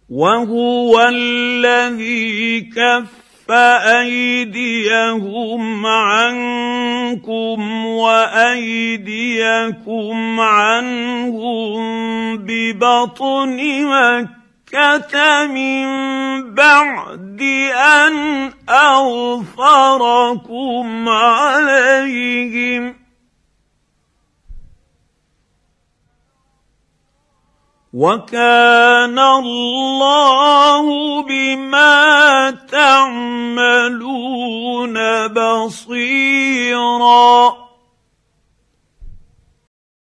وهو الذي كف أيديهم عنكم وأيديكم عنهم ببطن مكة من بعد أن أظفركم عليهم وكان الله بما تعملون بصيرا.